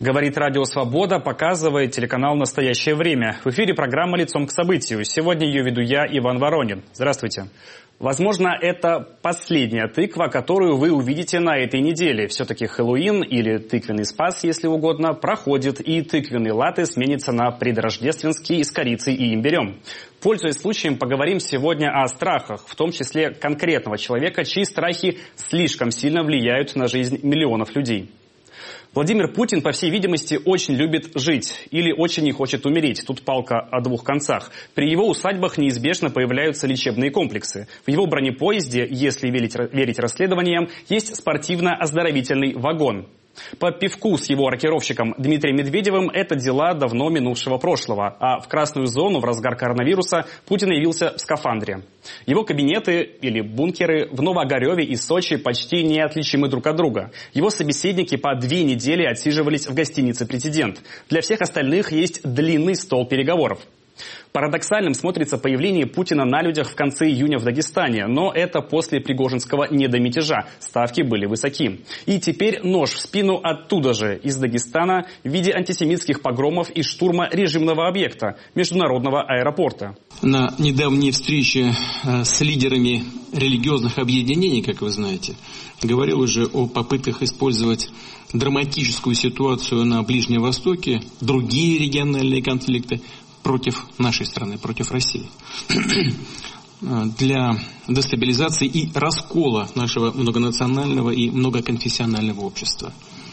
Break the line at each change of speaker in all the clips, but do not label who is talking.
Говорит Радио Свобода, показывает телеканал «Настоящее время». В эфире программа «Лицом к событию». Сегодня ее веду я, Иван Воронин. Здравствуйте. Возможно, это последняя тыква, которую вы увидите на этой неделе. Все-таки Хэллоуин, или тыквенный спас, если угодно, проходит, и тыквенный латте сменится на предрождественский с корицей и имбирем. Пользуясь случаем, поговорим сегодня о страхах, в том числе конкретного человека, чьи страхи слишком сильно влияют на жизнь миллионов людей. Владимир Путин, по всей видимости, очень любит жить или очень не хочет умереть. Тут палка о двух концах. При его усадьбах неизбежно появляются лечебные комплексы. В его бронепоезде, если верить расследованиям, есть спортивно-оздоровительный вагон. По пивку с его рокировщиком Дмитрием Медведевым это дела давно минувшего прошлого. А в красную зону в разгар коронавируса Путин явился в скафандре. Его кабинеты или бункеры в Новоогареве и Сочи почти неотличимы друг от друга. Его собеседники по 2 недели отсиживались в гостинице «Президент». Для всех остальных есть длинный стол переговоров. Парадоксальным смотрится появление Путина на людях в конце июня в Дагестане, но это после пригожинского недомятежа. Ставки были высоки. И теперь нож в спину оттуда же, из Дагестана, в виде антисемитских погромов и штурма режимного объекта – международного аэропорта.
На недавней встрече с лидерами религиозных объединений, как вы знаете, говорил уже о попытках использовать драматическую ситуацию на Ближнем Востоке, другие региональные конфликты, против нашей страны, против России, для дестабилизации и раскола нашего многонационального и многоконфессионального общества.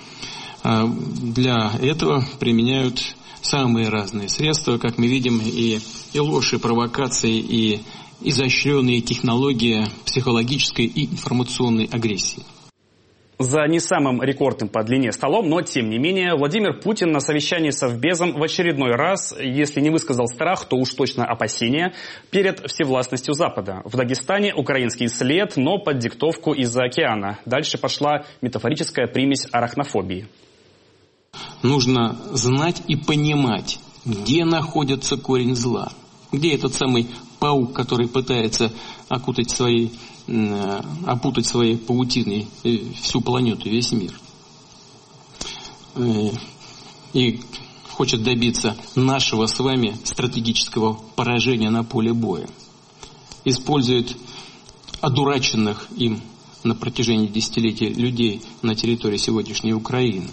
Для этого применяют самые разные средства, как мы видим, и ложь, и провокации, и изощренные технологии психологической и информационной агрессии.
За не самым рекордным по длине столом, но тем не менее, Владимир Путин на совещании с Совбезом в очередной раз, если не высказал страх, то уж точно опасения перед всевластностью Запада. В Дагестане украинский след, но под диктовку из-за океана. Дальше пошла метафорическая примесь арахнофобии.
Нужно знать и понимать, где находится корень зла, где этот самый паук, который пытается опутать своей паутиной всю планету, весь мир. И хочет добиться нашего с вами стратегического поражения на поле боя. Использует одураченных им на протяжении десятилетий людей на территории сегодняшней Украины.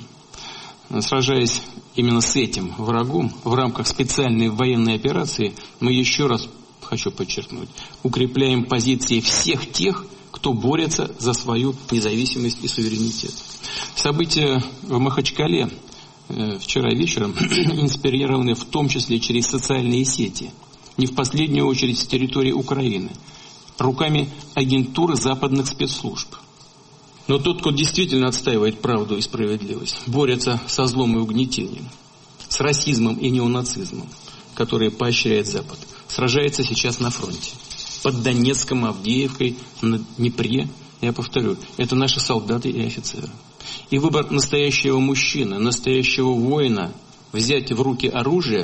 Сражаясь именно с этим врагом в рамках специальной военной операции, мы еще раз, хочу подчеркнуть, укрепляем позиции всех тех, кто борется за свою независимость и суверенитет. События в Махачкале вчера вечером инспирированы в том числе через социальные сети, не в последнюю очередь с территории Украины, руками агентуры западных спецслужб. Но тот, кто действительно отстаивает правду и справедливость, борется со злом и угнетением, с расизмом и неонацизмом, которые поощряет Запад, сражается сейчас на фронте. Под Донецком, Авдеевкой, на Днепре. Я повторю, это наши солдаты и офицеры. И выбор настоящего мужчины, настоящего воина, взять в руки оружие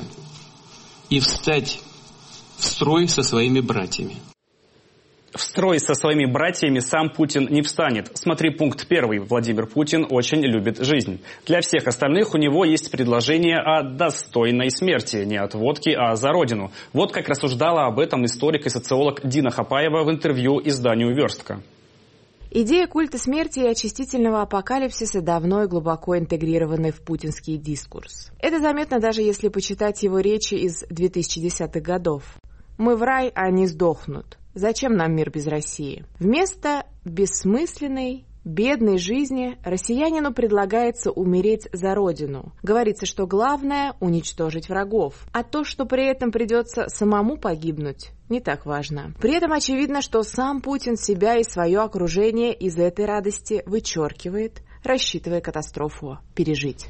и встать в строй со своими братьями.
В строй со своими братьями сам Путин не встанет. Смотри пункт 1. Владимир Путин очень любит жизнь. Для всех остальных у него есть предложение о достойной смерти. Не от водки, а за родину. Вот как рассуждала об этом историк и социолог Дина Хапаева в интервью изданию «Верстка».
Идея культа смерти и очистительного апокалипсиса давно и глубоко интегрированы в путинский дискурс. Это заметно даже если почитать его речи из 2010-х годов. «Мы в рай, а они сдохнут. Зачем нам мир без России?» Вместо бессмысленной, бедной жизни россиянину предлагается умереть за родину. Говорится, что главное – уничтожить врагов. А то, что при этом придется самому погибнуть, не так важно. При этом очевидно, что сам Путин себя и свое окружение из этой радости вычеркивает, рассчитывая катастрофу пережить.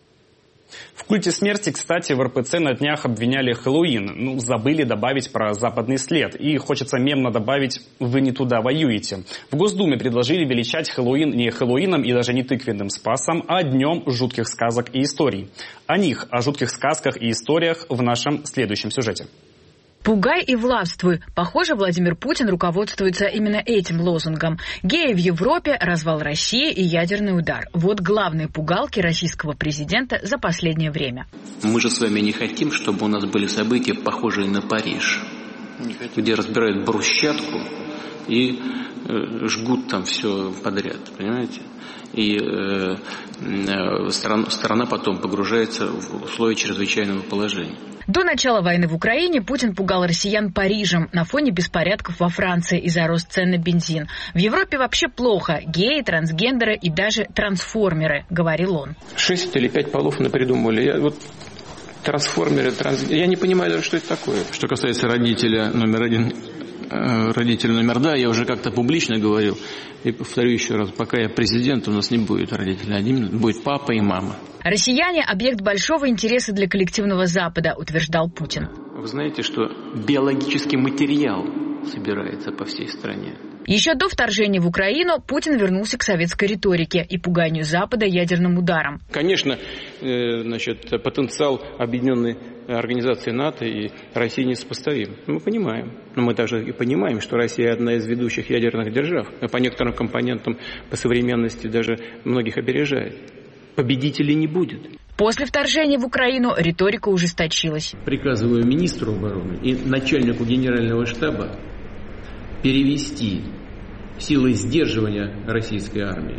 В культе смерти, кстати, в РПЦ на днях обвиняли Хэллоуин. Забыли добавить про западный след. И хочется мемно добавить «Вы не туда воюете». В Госдуме предложили величать Хэллоуин не Хэллоуином и даже не тыквенным спасом, а днем жутких сказок и историй. О них, о жутких сказках и историях в нашем следующем сюжете.
«Пугай и властвуй». Похоже, Владимир Путин руководствуется именно этим лозунгом. Геи в Европе, развал России и ядерный удар. Вот главные пугалки российского президента за последнее время.
Мы же с вами не хотим, чтобы у нас были события, похожие на Париж, где разбирают брусчатку и жгут там все подряд, понимаете? И страна потом погружается в условия чрезвычайного положения.
До начала войны в Украине Путин пугал россиян Парижем на фоне беспорядков во Франции из-за роста цен на бензин. В Европе вообще плохо. Геи, трансгендеры и даже трансформеры, говорил он.
6 или 5 полов напридумывали. Трансформеры, я не понимаю даже, что это такое. Что касается родителя номер 1, родителя номер 2, я уже как-то публично говорил. И повторю еще раз, пока я президент, у нас не будет родителя один, будет папа и мама.
Россияне – объект большого интереса для коллективного Запада, утверждал Путин.
Вы знаете, что биологический материал собирается по всей стране.
Еще до вторжения в Украину Путин вернулся к советской риторике и пуганию Запада ядерным ударом.
Конечно, потенциал объединенной организации НАТО и России несопоставим. Мы понимаем. Но мы также и понимаем, что Россия одна из ведущих ядерных держав. По некоторым компонентам, по современности даже многих опережает. Победителей не будет.
После вторжения в Украину риторика ужесточилась.
Приказываю министру обороны и начальнику генерального штаба перевести силы сдерживания российской армии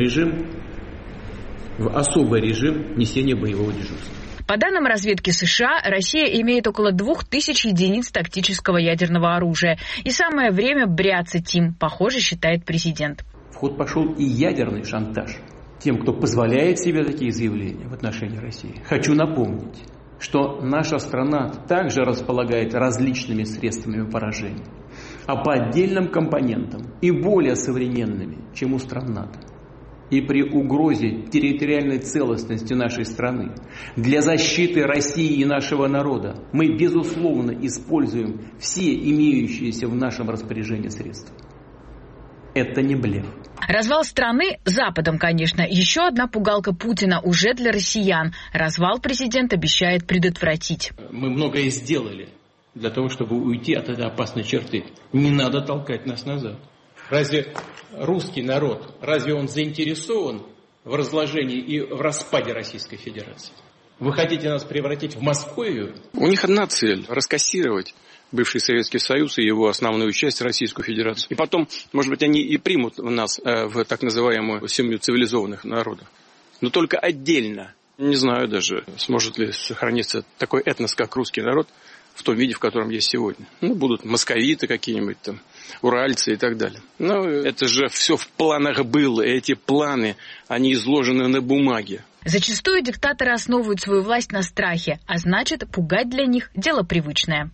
в особый режим несения боевого дежурства.
По данным разведки США, Россия имеет около 2000 единиц тактического ядерного оружия. И самое время бряцать им, похоже, считает президент.
В ход пошел и ядерный шантаж тем, кто позволяет себе такие заявления в отношении России. Хочу напомнить, что наша страна также располагает различными средствами поражения, а по отдельным компонентам и более современными, чем у стран НАТО. И при угрозе территориальной целостности нашей страны для защиты России и нашего народа мы, безусловно, используем все имеющиеся в нашем распоряжении средства. Это не блеф.
Развал страны Западом, конечно, еще одна пугалка Путина уже для россиян. Развал президент обещает предотвратить.
Мы многое сделали для того, чтобы уйти от этой опасной черты. Не надо толкать нас назад. Разве русский народ, разве он заинтересован в разложении и в распаде Российской Федерации? Вы хотите нас превратить в Московию? У них одна цель – раскассировать бывший Советский Союз и его основную часть, Российскую Федерацию. И потом, может быть, они и примут нас в так называемую семью цивилизованных народов. Но только отдельно. Не знаю даже, сможет ли сохраниться такой этнос, как русский народ, в том виде, в котором есть сегодня. Будут московиты какие-нибудь там, уральцы и так далее. Но это же все в планах было. И эти планы, они изложены на бумаге.
Зачастую диктаторы основывают свою власть на страхе, а значит, пугать для них – дело привычное.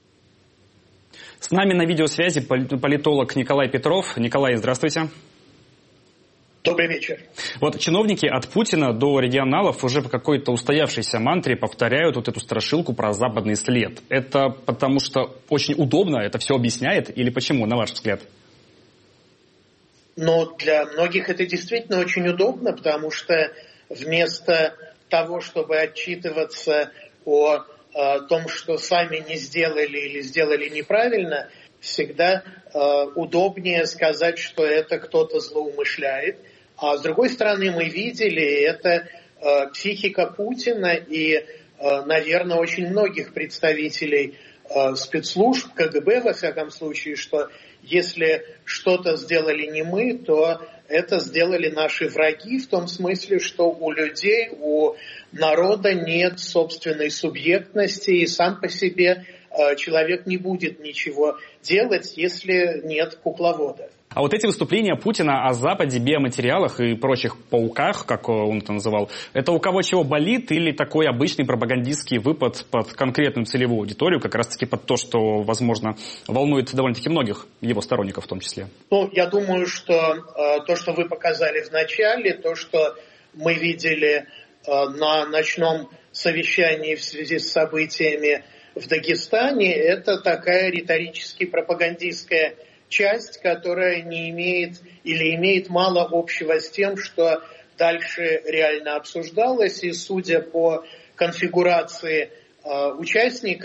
С нами на видеосвязи политолог Николай Петров. Николай, здравствуйте.
Добрый вечер.
Вот чиновники от Путина до регионалов уже по какой-то устоявшейся мантре повторяют вот эту страшилку про западный след. Это потому что очень удобно, это все объясняет, или почему, на ваш взгляд?
Но для многих это действительно очень удобно, потому что вместо того, чтобы отчитываться о том, что сами не сделали или сделали неправильно, всегда удобнее сказать, что это кто-то злоумышляет. А с другой стороны, мы видели, это психика Путина и, наверное, очень многих представителей спецслужб, КГБ, во всяком случае, что если что-то сделали не мы, то это сделали наши враги, в том смысле, что у людей, у народа нет собственной субъектности, и сам по себе человек не будет ничего делать, если нет кукловода.
А вот эти выступления Путина о Западе, биоматериалах и прочих пауках, как он это называл, это у кого чего болит или такой обычный пропагандистский выпад под конкретную целевую аудиторию, как раз-таки под то, что, возможно, волнует довольно-таки многих его сторонников в том числе?
Я думаю, что то, что вы показали в начале, то, что мы видели на ночном совещании в связи с событиями в Дагестане, это такая риторически-пропагандистская часть, которая не имеет или имеет мало общего с тем, что дальше реально обсуждалось. И судя по конфигурации участников,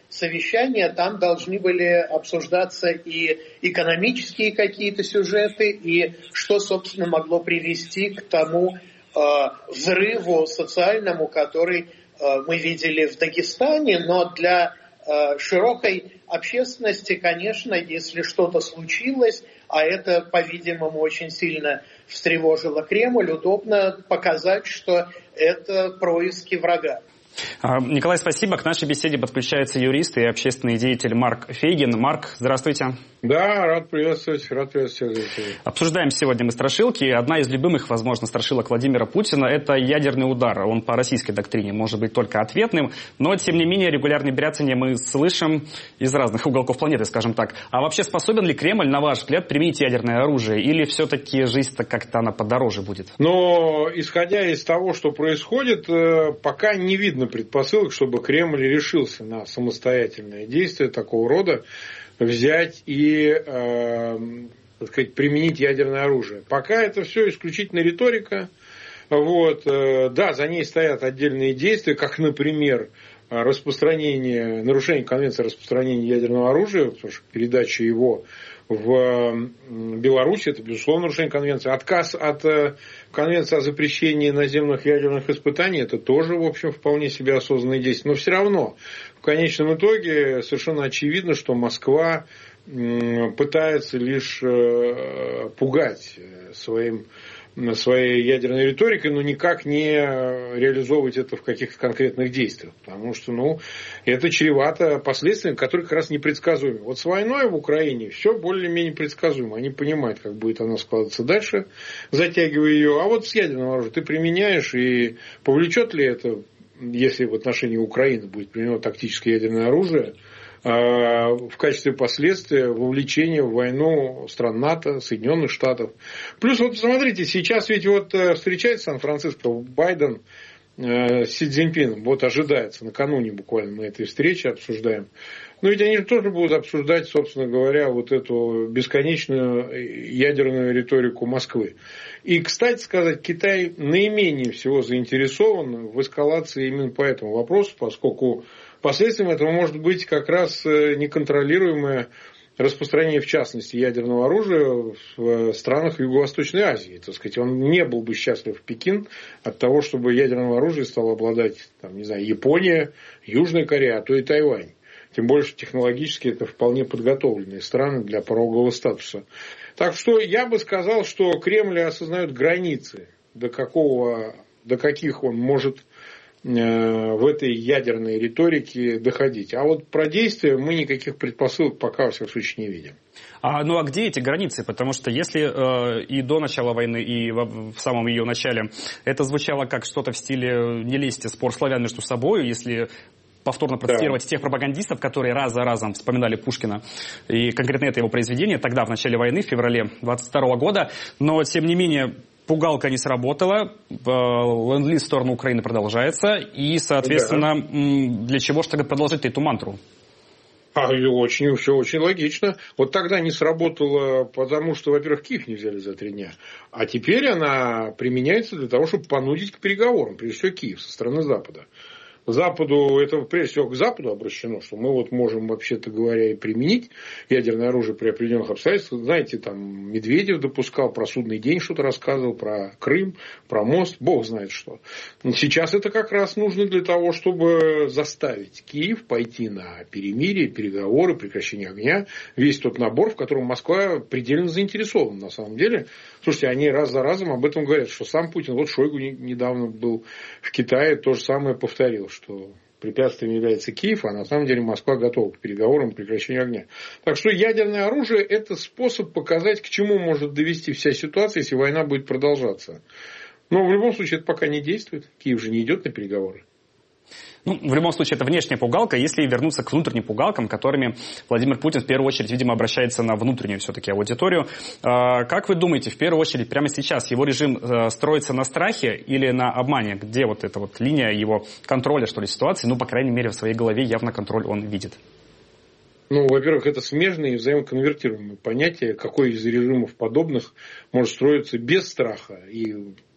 совещания, там должны были обсуждаться и экономические какие-то сюжеты, и что, собственно, могло привести к тому взрыву социальному, который мы видели в Дагестане, но для широкой общественности, конечно, если что-то случилось, а это, по-видимому, очень сильно встревожило Кремль, удобно показать, что это происки врага.
Николай, спасибо. К нашей беседе подключается юрист и общественный деятель Марк Фейгин. Марк, здравствуйте.
Да, рад приветствовать.
Обсуждаем сегодня мы страшилки. Одна из любимых, возможно, страшилок Владимира Путина – это ядерный удар. Он по российской доктрине может быть только ответным, но, тем не менее, регулярные бряцания мы слышим из разных уголков планеты, скажем так. А вообще способен ли Кремль, на ваш взгляд, применить ядерное оружие? Или все-таки жизнь-то как-то она подороже будет?
Но, исходя из того, что происходит, пока не видно предпосылок, чтобы Кремль решился на самостоятельное действие такого рода, взять и, так сказать, применить ядерное оружие. Пока это все исключительно риторика. Вот. Да, за ней стоят отдельные действия, как, например, нарушение Конвенции о распространении ядерного оружия, потому что передача его в Беларусь, это, безусловно, нарушение Конвенции. Отказ от Конвенции о запрещении наземных ядерных испытаний, это тоже, в общем, вполне себе осознанные действия. Но все равно, в конечном итоге, совершенно очевидно, что Москва пытается лишь пугать своей ядерной риторикой, но никак не реализовывать это в каких-то конкретных действиях. Потому что, это чревато последствиями, которые как раз непредсказуемы. Вот с войной в Украине все более-менее предсказуемо. Они понимают, как будет она складываться дальше, затягивая ее. А вот с ядерным оружием ты применяешь, и повлечет ли это, если в отношении Украины будет применено тактическое ядерное оружие, в качестве последствия вовлечения в войну стран НАТО, Соединенных Штатов. Плюс, вот смотрите, сейчас ведь встречается Сан-Франциско Байден с Си Цзиньпином. Вот ожидается, накануне буквально мы этой встречи обсуждаем. Но ведь они же тоже будут обсуждать, собственно говоря, вот эту бесконечную ядерную риторику Москвы. И, кстати сказать, Китай наименее всего заинтересован в эскалации именно по этому вопросу, поскольку последствием этого может быть как раз неконтролируемое распространение, в частности, ядерного оружия в странах Юго-Восточной Азии. Так сказать, он не был бы счастлив, Пекин, от того, чтобы ядерным оружием стал обладать, Япония, Южная Корея, а то и Тайвань. Тем более, что технологически это вполне подготовленные страны для порогового статуса. Так что я бы сказал, что Кремль осознает границы, до каких он может в этой ядерной риторике доходить. А вот про действия мы никаких предпосылок пока, во всяком случае, не видим.
А где эти границы? Потому что если и до начала войны, и в самом ее начале это звучало как что-то в стиле «не лезьте, спор славян между собой», если повторно процитировать тех пропагандистов, которые раз за разом вспоминали Пушкина, и конкретно это его произведение, тогда, в начале войны, в феврале 1922 года, но, тем не менее, пугалка не сработала, ленд-лиз в сторону Украины продолжается, и, соответственно, для чего же тогда продолжать эту мантру?
Все очень логично. Вот тогда не сработало, потому что, во-первых, Киев не взяли за 3 дня, а теперь она применяется для того, чтобы понудить к переговорам, прежде всего Киев со стороны Запада. Западу, это прежде всего к Западу обращено, что мы можем, вообще-то говоря, и применить ядерное оружие при определенных обстоятельствах. Знаете, Медведев допускал, про судный день что-то рассказывал, про Крым, про мост, бог знает что. Но сейчас это как раз нужно для того, чтобы заставить Киев пойти на перемирие, переговоры, прекращение огня. Весь тот набор, в котором Москва предельно заинтересована, на самом деле. Слушайте, они раз за разом об этом говорят, что сам Путин, вот Шойгу недавно был в Китае, то же самое повторил, что препятствием является Киев, а на самом деле Москва готова к переговорам, к прекращению огня. Так что ядерное оружие – это способ показать, к чему может довести вся ситуация, если война будет продолжаться. Но в любом случае это пока не действует. Киев же не идет на переговоры.
В любом случае, это внешняя пугалка, если вернуться к внутренним пугалкам, которыми Владимир Путин в первую очередь, видимо, обращается на внутреннюю все-таки аудиторию. Как вы думаете, в первую очередь, прямо сейчас его режим строится на страхе или на обмане? Где вот эта линия его контроля, что ли, ситуации? По крайней мере, в своей голове явно контроль он видит.
Во-первых, это смежные и взаимоконвертируемые понятия, какой из режимов подобных может строиться без страха и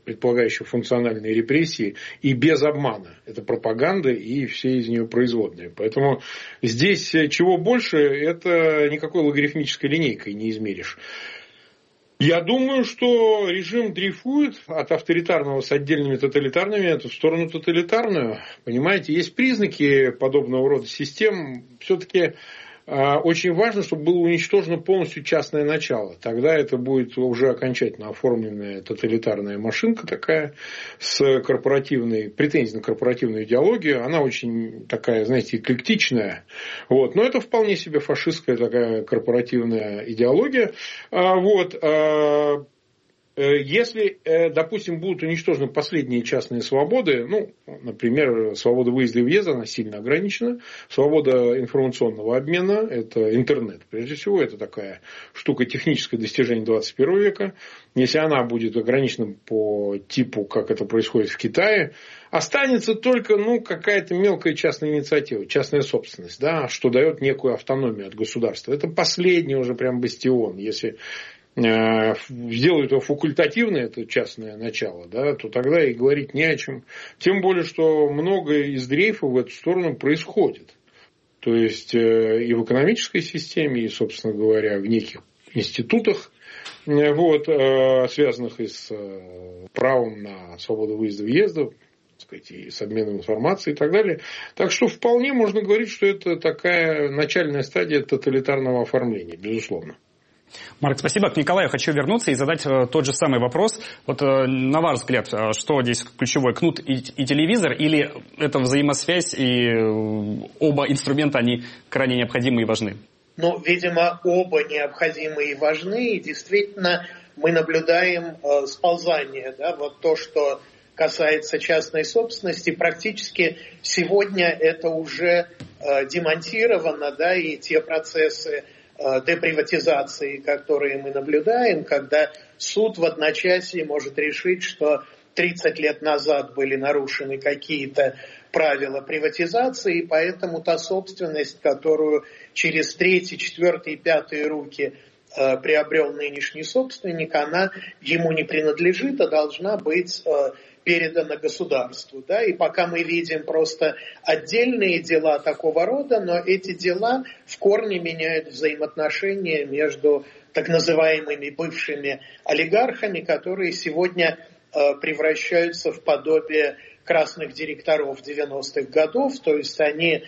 предполагающих функциональные репрессии, и без обмана. Это пропаганда и все из нее производные. Поэтому здесь чего больше, это никакой логарифмической линейкой не измеришь. Я думаю, что режим дрейфует от авторитарного с отдельными тоталитарными в сторону тоталитарную. Понимаете, есть признаки подобного рода систем. Все-таки очень важно, чтобы было уничтожено полностью частное начало. Тогда это будет уже окончательно оформленная тоталитарная машинка такая с корпоративной, претензией на корпоративную идеологию. Она очень такая, знаете, эклектичная. Вот. Но это вполне себе фашистская такая корпоративная идеология. Вот. Если, допустим, будут уничтожены последние частные свободы, ну, например, свобода выезда и въезда, она сильно ограничена, свобода информационного обмена, это интернет, прежде всего, это такая штука, техническое достижение 21 века, если она будет ограничена по типу, как это происходит в Китае, останется только, какая-то мелкая частная инициатива, частная собственность, да, что дает некую автономию от государства. Это последний уже прям бастион, если сделают его факультативное, это частное начало, да, то тогда и говорить не о чем. Тем более, что многое из дрейфа в эту сторону происходит. То есть, и в экономической системе, и, собственно говоря, в неких институтах, вот, связанных и с правом на свободу выезда-въезда, и с обменом информацией и так далее. Так что вполне можно говорить, что это такая начальная стадия тоталитарного оформления, безусловно.
Марк, спасибо. К Николаю хочу вернуться и задать тот же самый вопрос. Вот на ваш взгляд, что здесь ключевой, кнут и телевизор, или это взаимосвязь, и оба инструмента, они крайне необходимы и важны?
Видимо, оба необходимы и важны, и действительно мы наблюдаем сползание, да, вот то, что касается частной собственности, практически сегодня это уже демонтировано, да, и те процессы деприватизации, которые мы наблюдаем, когда суд в одночасье может решить, что 30 лет назад были нарушены какие-то правила приватизации, и поэтому та собственность, которую через 3-й, 4-й, 5-й руки приобрел нынешний собственник, она ему не принадлежит, а должна быть передана государству. Да? И пока мы видим просто отдельные дела такого рода, но эти дела в корне меняют взаимоотношения между так называемыми бывшими олигархами, которые сегодня превращаются в подобие красных директоров 90-х годов, то есть они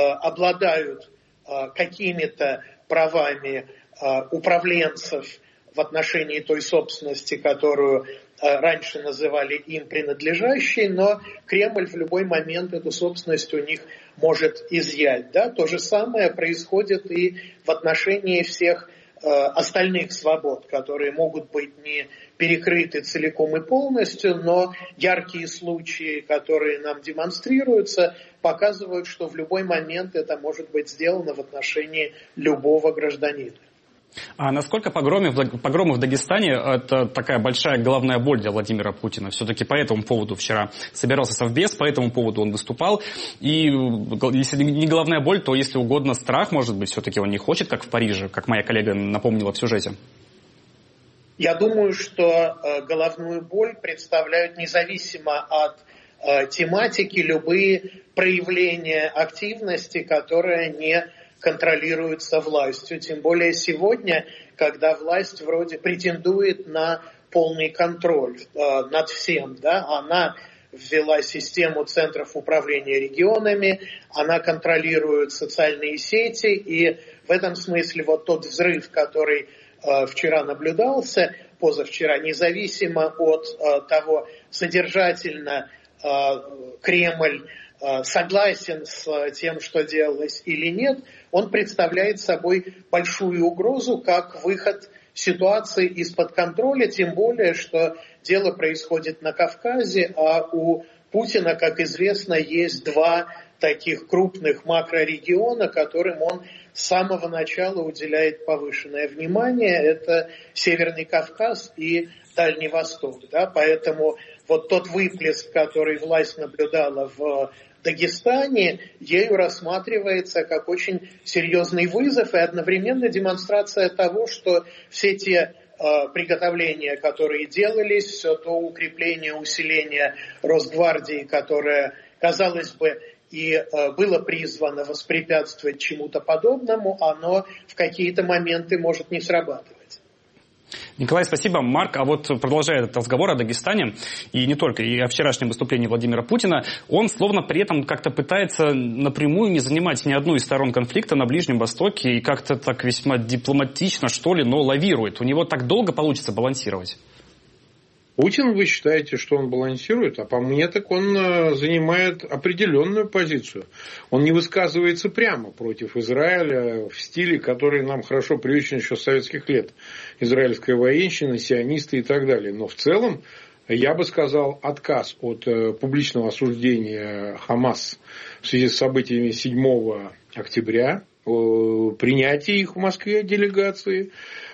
обладают какими-то правами управленцев в отношении той собственности, которую раньше называли им принадлежащей, но Кремль в любой момент эту собственность у них может изъять. Да? То же самое происходит и в отношении всех остальных свобод, которые могут быть не перекрыты целиком и полностью, но яркие случаи, которые нам демонстрируются, показывают, что в любой момент это может быть сделано в отношении любого гражданина.
А насколько погромы в Дагестане – это такая большая головная боль для Владимира Путина? Все-таки по этому поводу вчера собирался Совбез, по этому поводу он выступал. И если не головная боль, то, если угодно, страх, может быть, все-таки он не хочет, как в Париже, как моя коллега напомнила в сюжете.
Я думаю, что головную боль представляют независимо от тематики любые проявления активности, которые не контролируется властью. Тем более сегодня, когда власть вроде претендует на полный контроль над всем. Да? Она ввела систему центров управления регионами, она контролирует социальные сети, и в этом смысле вот тот взрыв, который вчера наблюдался, позавчера, независимо от того, содержательно Кремль согласен с тем, что делалось или нет, он представляет собой большую угрозу как выход ситуации из-под контроля, тем более, что дело происходит на Кавказе, а у Путина, как известно, есть два таких крупных макрорегиона, которым он с самого начала уделяет повышенное внимание. Это Северный Кавказ и Дальний Восток. Да? Поэтому вот тот выплеск, который власть наблюдала в Дагестане, ею рассматривается как очень серьезный вызов и одновременно демонстрация того, что все те приготовления, которые делались, все то укрепление, усиление Росгвардии, которое, казалось бы, и было призвано воспрепятствовать чему-то подобному, оно в какие-то моменты может не срабатывать.
Николай, спасибо. Марк, а вот продолжая этот разговор о Дагестане, и не только, и о вчерашнем выступлении Владимира Путина, он словно при этом как-то пытается напрямую не занимать ни одну из сторон конфликта на Ближнем Востоке и как-то так весьма дипломатично, что ли, но лавирует. У него так долго получится балансировать?
Путин, вы считаете, что он балансирует, а по мне так он занимает определенную позицию. Он не высказывается прямо против Израиля в стиле, который нам хорошо привычен еще с советских лет. Израильская военщина, сионисты и так далее. Но в целом, я бы сказал, отказ от публичного осуждения Хамас в связи с событиями 7 октября, принятие их в Москве делегации.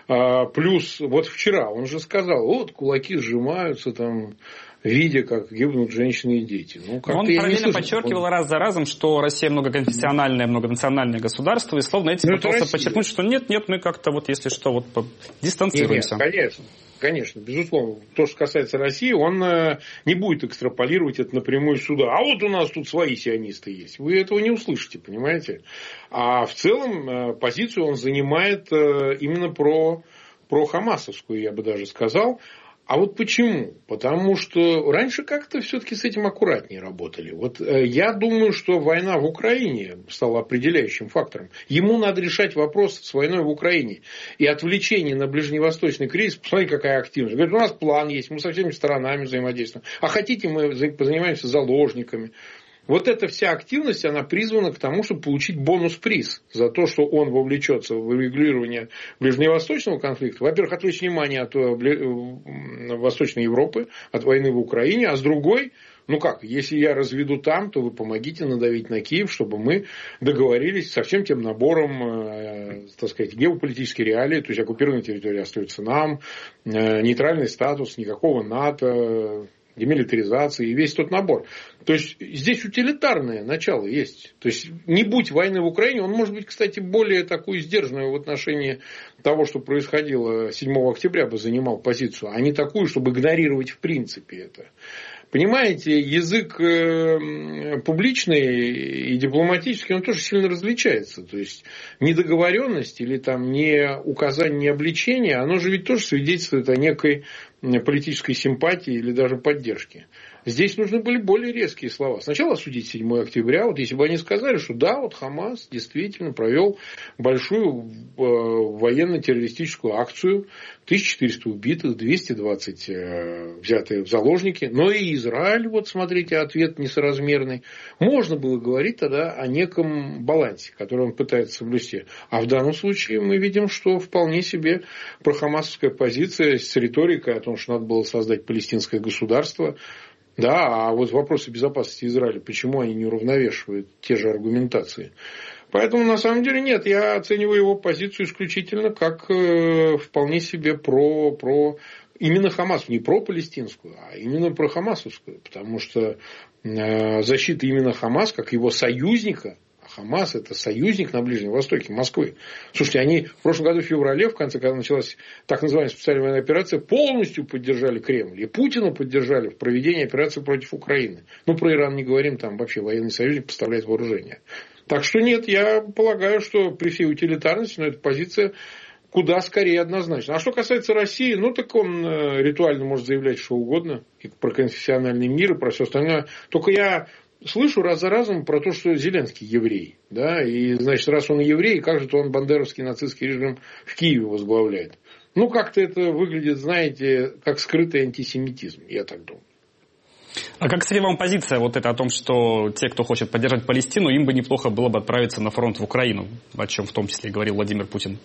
Плюс вот вчера он же сказал, вот кулаки сжимаются там, видя, как гибнут женщины и дети. Ну,
он параллельно подчеркивал раз за разом, что Россия многоконфессиональное, многонациональное государство, и словно этим пытался подчеркнуть, что нет, мы как-то вот, если что, вот дистанцируемся.
Нет, конечно, безусловно. То, что касается России, он не будет экстраполировать это напрямую сюда. А вот у нас тут свои сионисты есть. Вы этого не услышите, понимаете? А в целом позицию он занимает именно про хамасовскую, я бы даже сказал. А вот почему? Потому что раньше как-то все-таки с этим аккуратнее работали. Вот я думаю, что война в Украине стала определяющим фактором. Ему надо решать вопрос с войной в Украине. И отвлечение на ближневосточный кризис, посмотрите, какая активность. Говорит, у нас план есть, мы со всеми сторонами взаимодействуем. А хотите, мы позанимаемся заложниками. Вот эта вся активность, она призвана к тому, чтобы получить бонус-приз за то, что он вовлечется в регулирование ближневосточного конфликта. Во-первых, отвлечь внимание от Восточной Европы, от войны в Украине, а с другой, ну как, если я разведу там, то вы помогите надавить на Киев, чтобы мы договорились со всем тем набором, так сказать, геополитической реалии, то есть оккупированные территории остаются нам, нейтральный статус, никакого НАТО, демилитаризации и весь тот набор. То есть здесь утилитарное начало есть. То есть не будь войны в Украине, он может быть, кстати, более такую сдержанную в отношении того, что происходило 7 октября, бы занимал позицию, а не такую, чтобы игнорировать в принципе это. Понимаете, язык публичный и дипломатический, он тоже сильно различается. То есть недоговоренность или там не указание, не обличение, оно же ведь тоже свидетельствует о некой политической симпатии или даже поддержке. Здесь нужны были более резкие слова. Сначала осудить 7 октября. Вот если бы они сказали, что да, вот Хамас действительно провел большую военно-террористическую акцию, 1400 убитых, 220 взятые в заложники, но и Израиль, вот смотрите, ответ несоразмерный. Можно было говорить тогда о неком балансе, который он пытается соблюсти. А в данном случае мы видим, что вполне себе прохамасовская позиция с риторикой о том, что надо было создать палестинское государство. Да, а вот вопросы безопасности Израиля, почему они не уравновешивают те же аргументации? Поэтому, на самом деле, нет, я оцениваю его позицию исключительно как вполне себе про именно Хамас, не про палестинскую, а именно про хамасовскую. Потому что защита именно Хамас, как его союзника, Хамас – это союзник на Ближнем Востоке, Москвы. Слушайте, они в прошлом году в феврале, в конце, когда началась так называемая специальная военная операция, полностью поддержали Кремль. И Путина поддержали в проведении операции против Украины. Ну, про Иран не говорим, там вообще военный союзник поставляет вооружение. Так что нет, я полагаю, что при всей утилитарности, но эта позиция куда скорее однозначно. А что касается России, ну так он ритуально может заявлять что угодно. И про конфессиональный мир, и про все остальное. Только я слышу раз за разом про то, что Зеленский еврей. Да? И, значит, раз он еврей, как же то он бандеровский нацистский режим в Киеве возглавляет. Ну, как-то это выглядит, знаете, как скрытый антисемитизм, я так думаю.
А как, кстати, вам позиция вот эта о том, что те, кто хочет поддержать Палестину, им бы неплохо было бы отправиться на фронт в Украину, о чем в том числе говорил Владимир Путин?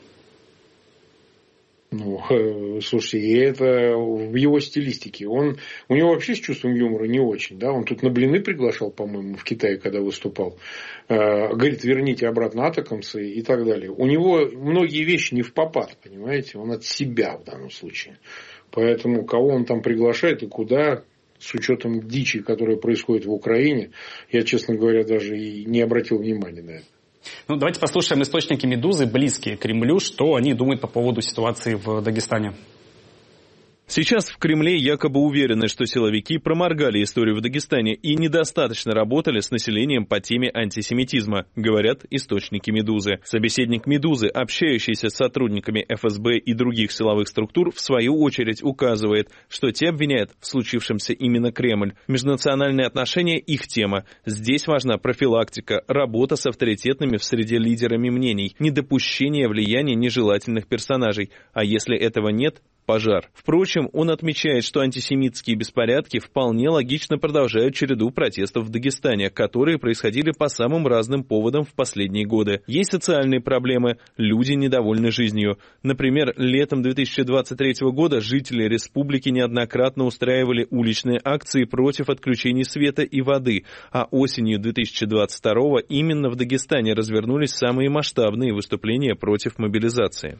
Ну, слушайте, и это в его стилистике. У него вообще с чувством юмора не очень. Да? Он тут на блины приглашал, по-моему, в Китае, когда выступал. Говорит, верните обратно атакамсы и так далее. У него многие вещи не впопад, понимаете? Он от себя в данном случае. Поэтому кого он там приглашает и куда, с учетом дичи, которая происходит в Украине, я, честно говоря, даже и не обратил внимания на это.
Ну, давайте послушаем источники «Медузы», близкие к Кремлю, что они думают по поводу ситуации в Дагестане.
Сейчас в Кремле якобы уверены, что силовики проморгали историю в Дагестане и недостаточно работали с населением по теме антисемитизма, говорят источники «Медузы». Собеседник «Медузы», общающийся с сотрудниками ФСБ и других силовых структур, в свою очередь указывает, что те обвиняют в случившемся именно Кремль. Межнациональные отношения – их тема. Здесь важна профилактика, работа с авторитетными в среде лидерами мнений, недопущение влияния нежелательных персонажей. А если этого нет – пожар. Впрочем, он отмечает, что антисемитские беспорядки вполне логично продолжают череду протестов в Дагестане, которые происходили по самым разным поводам в последние годы. Есть социальные проблемы, люди недовольны жизнью. Например, летом 2023 года жители республики неоднократно устраивали уличные акции против отключений света и воды, а осенью 2022 именно в Дагестане развернулись самые масштабные выступления против мобилизации.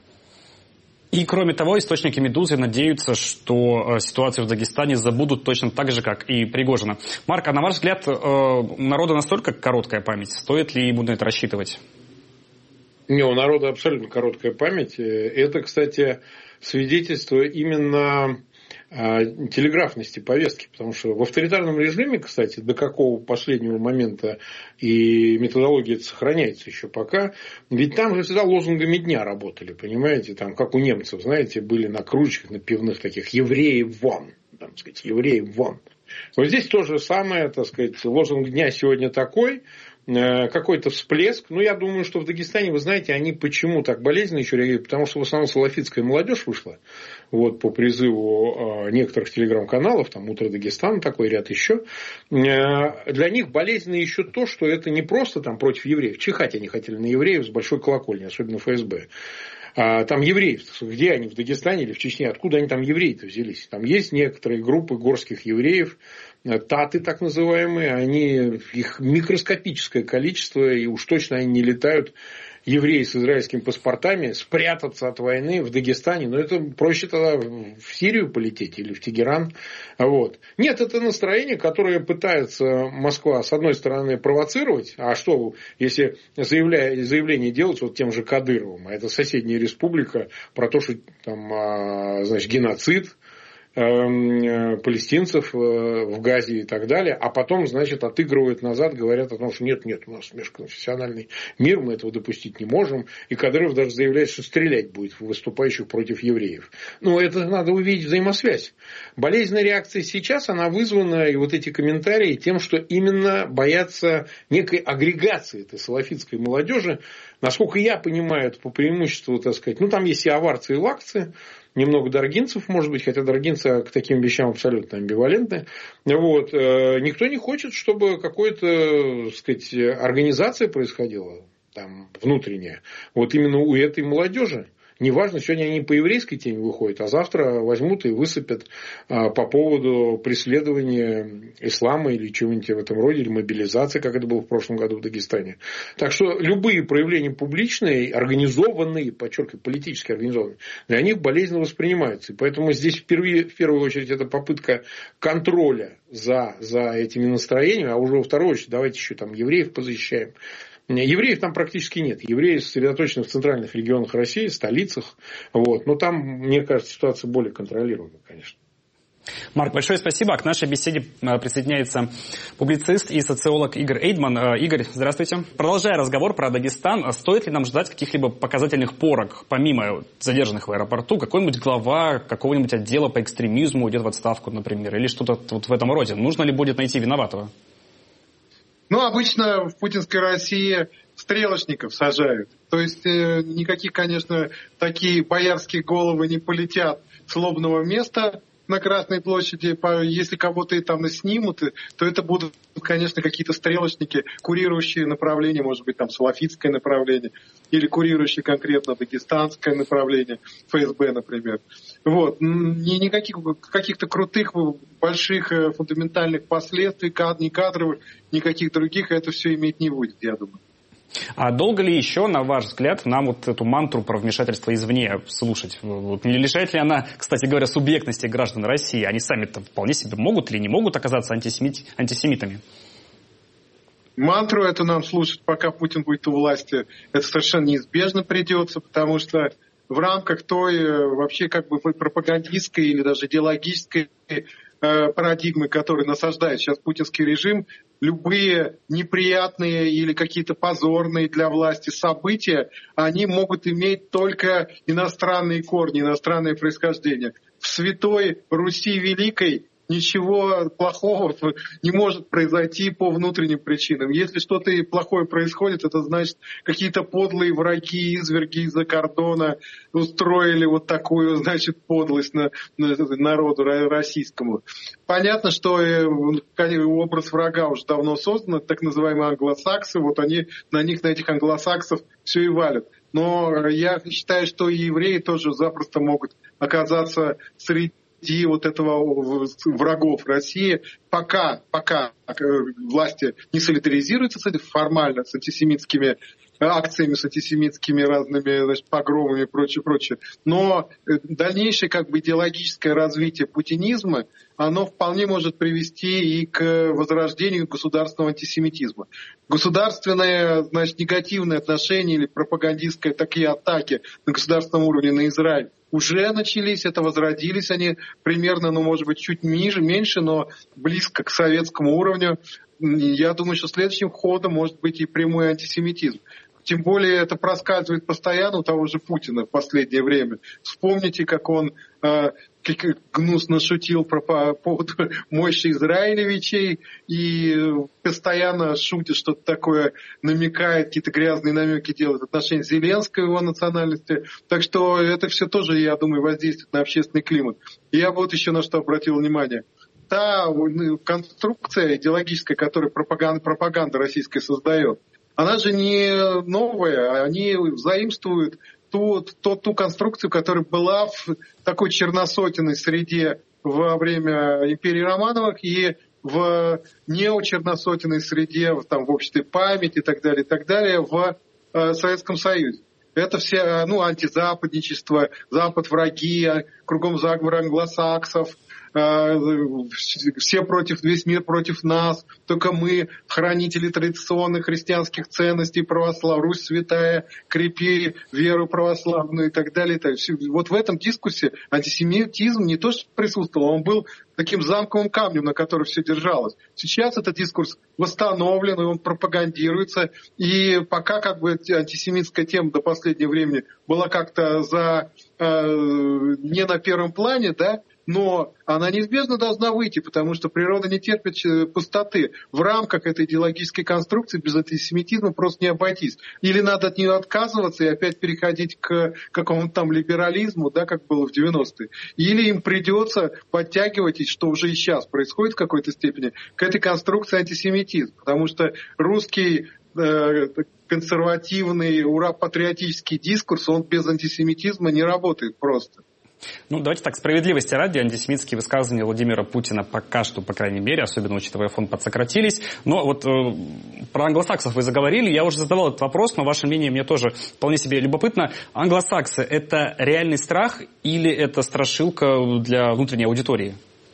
И, кроме того, источники «Медузы» надеются, что ситуацию в Дагестане забудут точно так же, как и Пригожина. Марк, а на ваш взгляд, у народа настолько короткая память? Стоит ли ему на это рассчитывать?
Не, у народа абсолютно короткая память. Это, кстати, свидетельство именно телеграфности повестки, потому что в авторитарном режиме, кстати, до какого последнего момента и методология это сохраняется еще пока, ведь там же всегда лозунгами дня работали, понимаете, там, как у немцев, знаете, были на кружечках, на пивных таких «евреи вон», там, так сказать, «евреи вон». Вот здесь то же самое, так сказать, лозунг дня сегодня такой, какой-то всплеск. Но я думаю, что в Дагестане, вы знаете, они почему так болезненно еще реагируют? Потому что в основном салафитская молодежь вышла вот, по призыву некоторых телеграм-каналов, там «Утро Дагестана», такой ряд еще. Для них болезненно еще то, что это не просто там против евреев. Чихать они хотели на евреев с большой колокольни, особенно ФСБ. Там евреи, где они, в Дагестане или в Чечне, откуда они там евреи-то взялись? Там есть некоторые группы горских евреев, таты так называемые, они, их микроскопическое количество, и уж точно они не летают, евреи с израильскими паспортами, спрятаться от войны в Дагестане. Но это проще тогда в Сирию полететь или в Тегеран. Вот. Нет, это настроение, которое пытается Москва, с одной стороны, провоцировать. А что, если заявление делать вот тем же Кадыровым, а это соседняя республика, про то, что там, значит, геноцид палестинцев в Газе и так далее, а потом, значит, отыгрывают назад, говорят о том, что нет, у нас межконфессиональный мир, мы этого допустить не можем, и Кадыров даже заявляет, что стрелять будет в выступающих против евреев. Ну, это надо увидеть взаимосвязь. Болезненная реакция сейчас, она вызвана, и вот эти комментарии, тем, что именно боятся некой агрегации этой салафитской молодежи. Насколько я понимаю, это по преимуществу, так сказать, ну, там есть и аварцы, и лакцы, немного даргинцев, может быть, хотя даргинцы к таким вещам абсолютно амбивалентны. Вот. Никто не хочет, чтобы какая-то, так сказать, организация происходила там, внутренняя. Вот именно у этой молодежи. Неважно, сегодня они по еврейской теме выходят, а завтра возьмут и высыпят по поводу преследования ислама или чего-нибудь в этом роде, или мобилизации, как это было в прошлом году в Дагестане. Так что любые проявления публичные, организованные, подчеркиваю, политически организованные, для них болезненно воспринимаются. И поэтому здесь в первую очередь это попытка контроля за этими настроениями, а уже во вторую очередь давайте еще там евреев позащищаем. Евреев там практически нет. Евреи сосредоточены в центральных регионах России, столицах. Вот. Но там, мне кажется, ситуация более контролируемая, конечно.
Марк, большое спасибо. А к нашей беседе присоединяется публицист и социолог Игорь Эйдман. Игорь, здравствуйте. Продолжая разговор про Дагестан, стоит ли нам ждать каких-либо показательных порок, помимо задержанных в аэропорту, какой-нибудь глава какого-нибудь отдела по экстремизму уйдет в отставку, например, или что-то вот в этом роде? Нужно ли будет найти виноватого?
Ну, обычно в путинской России стрелочников сажают. То есть, никаких, конечно, такие боярские головы не полетят с лобного места на Красной площади. Если кого-то и там и снимут, то это будут, конечно, какие-то стрелочники, курирующие направления, может быть, там салафитское направление, или курирующие конкретно дагестанское направление, ФСБ, например. Вот. Никаких каких-то крутых, больших, фундаментальных последствий, ни кадровых, никаких других, это все иметь не будет, я думаю.
А долго ли еще, на ваш взгляд, нам вот эту мантру про вмешательство извне слушать? Не лишает ли она, кстати говоря, субъектности граждан России? Они сами-то вполне себе могут или не могут оказаться антисемитами?
Мантру эту нам слушать, пока Путин будет у власти, это совершенно неизбежно придется, потому что в рамках той вообще как бы пропагандистской или даже идеологической парадигмы, которую насаждает сейчас путинский режим, любые неприятные или какие-то позорные для власти события, они могут иметь только иностранные корни, иностранное происхождение. В святой Руси Великой ничего плохого не может произойти по внутренним причинам. Если что-то плохое происходит, это значит, какие-то подлые враги, изверги из-за кордона устроили вот такую, значит, подлость народу российскому. Понятно, что образ врага уже давно создан, так называемые англосаксы, вот они на этих англосаксов все и валят. Но я считаю, что и евреи тоже запросто могут оказаться среди вот этого врагов России, пока власти не солидаризируются формально с антисемитскими акциями, с антисемитскими разными, значит, погромами и прочее. Но дальнейшее как бы идеологическое развитие путинизма, оно вполне может привести и к возрождению государственного антисемитизма. Государственные, значит, негативные отношения или пропагандистские такие атаки на государственном уровне на Израиль уже начались, это возродились они примерно, может быть, чуть меньше, но близко к советскому уровню. Я думаю, что следующим ходом может быть и прямой антисемитизм. Тем более это проскальзывает постоянно у того же Путина в последнее время. Вспомните, как он гнусно шутил по поводу Мойши Израилевичей и постоянно шутит, что-то такое намекает, какие-то грязные намеки делает в отношении Зеленского и его национальности. Так что это все тоже, я думаю, воздействует на общественный климат. И я вот еще на что обратил внимание. Та конструкция идеологическая, которую пропаганда российская создает, она же не новая, они заимствуют ту конструкцию, которая была в такой черносотенной среде во время империи Романовых и в неочерносотенной среде там, в обществе памяти и так далее в Советском Союзе. Это все антизападничество, Запад враги, кругом заговор англосаксов, все против, весь мир против нас, только мы, хранители традиционных христианских ценностей, Русь святая, крепи веру православную и так далее. Вот в этом дискурсе антисемитизм не то что присутствовал, он был таким замковым камнем, на котором все держалось. Сейчас этот дискурс восстановлен, и он пропагандируется, и пока как бы антисемитская тема до последнего времени была как-то не на первом плане, да, но она неизбежно должна выйти, потому что природа не терпит пустоты. В рамках этой идеологической конструкции без антисемитизма просто не обойтись. Или надо от нее отказываться и опять переходить к какому-то там либерализму, да, как было в 90-е. Или им придется подтягивать, и что уже и сейчас происходит в какой-то степени, к этой конструкции антисемитизма. Потому что русский консервативный, патриотический дискурс, он без антисемитизма не работает просто.
Давайте так, справедливости ради, антисемитские высказывания Владимира Путина пока что, по крайней мере, особенно учитывая фон, подсократились. Но вот про англосаксов вы заговорили, я уже задавал этот вопрос, но ваше мнение мне тоже вполне себе любопытно. Англосаксы – это реальный страх или это страшилка для внутренней аудитории?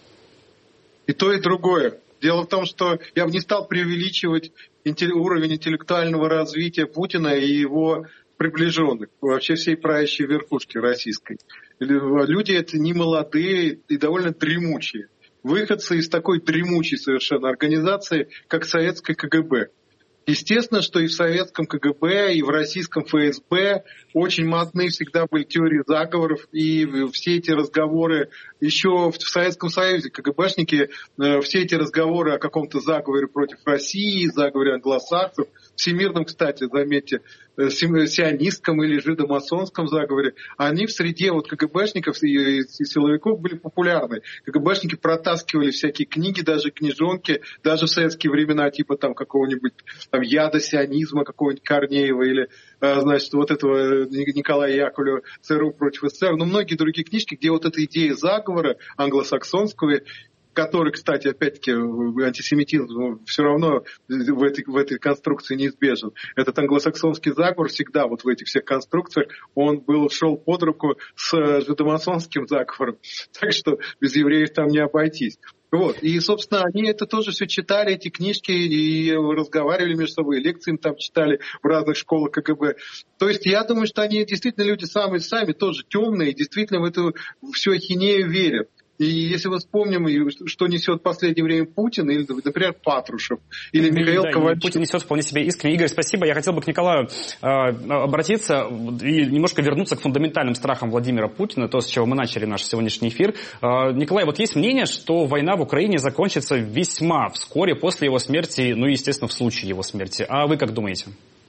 И то, и другое. Дело в том, что я бы не стал преувеличивать уровень интеллектуального развития Путина и его приближенных, вообще всей правящей верхушки российской. Люди это не молодые и довольно дремучие. Выходцы из такой дремучей совершенно организации, как советское КГБ. Естественно, что и в советском КГБ, и в российском ФСБ очень модны всегда были теории заговоров, и все эти разговоры еще в Советском Союзе КГБшники, все эти разговоры о каком-то заговоре против России, заговоре англосаксов, всемирном, кстати, заметьте, сионистском или жидомасонском заговоре, они в среде вот КГБшников и силовиков были популярны. КГБшники протаскивали всякие книги, даже книжонки, даже в советские времена, типа там какого-нибудь там яда сионизма, какого-нибудь Корнеева или, значит, вот этого Николая Яковлева ЦРУ против СССР, но многие другие книжки, где вот эта идея заговора англосаксонского, который, кстати, опять-таки, антисемитизм все равно в этой конструкции неизбежен. Этот англосаксонский заговор всегда вот в этих всех конструкциях, он шел под руку с жидомасонским заговором. Так что без евреев там не обойтись. Вот. И, собственно, они это тоже все читали, эти книжки, и разговаривали между собой, лекции им там читали в разных школах КГБ. То есть я думаю, что они действительно люди сами тоже темные, и действительно в эту всю ахинею верят. И если мы вспомним, что несет в последнее время Путин, или, например, Патрушев, или Михаил Ковальчук.
Путин несет вполне себе искренне. Игорь, спасибо. Я хотел бы к Николаю обратиться и немножко вернуться к фундаментальным страхам Владимира Путина, то, с чего мы начали наш сегодняшний эфир. Николай, вот есть мнение, что война в Украине закончится весьма вскоре после его смерти, ну и, естественно, в случае его смерти. А вы как думаете?